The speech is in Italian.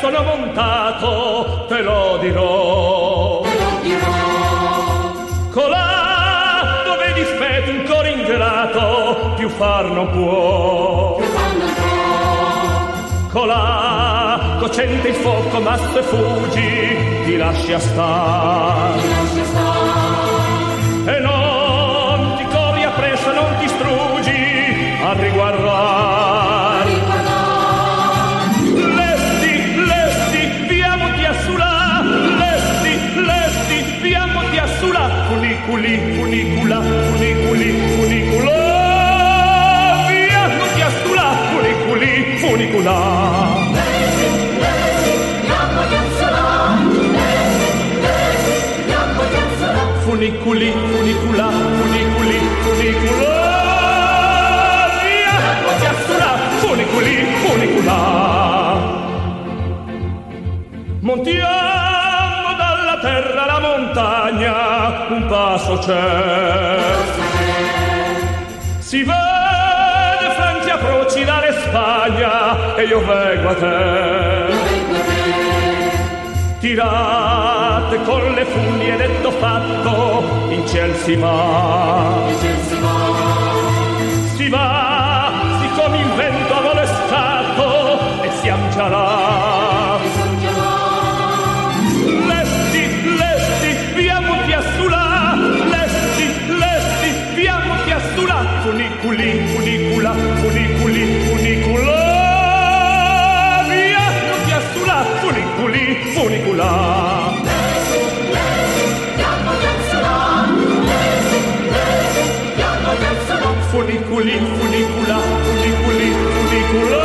sono montato, te lo dirò. Colà dove dispetto un cor ingrato più far non può. Colà cocente il fuoco ma se fuggi ti lascia star. E non ti corri appresso, non ti struggi a riguardar. Lesti, viamoci a sulà. Lesti, viamoci a sulà. Funicula. Viamoci a sulà. Funicula. Funicula. Viamoci a sulà. Funicula. Montiamo dalla terra la montagna, un passo c'è. Si vede Francia procida le Spagna e io vengo a te. Tirate con le fuglie detto fatto, in ciel si va. Si va, siccome il vento a volo scato e siam già là. Lesti, viamoci a sulà. Lesti, viamoci a sulà. Funicula. Viamoci a sulà. Funicula. Funicula.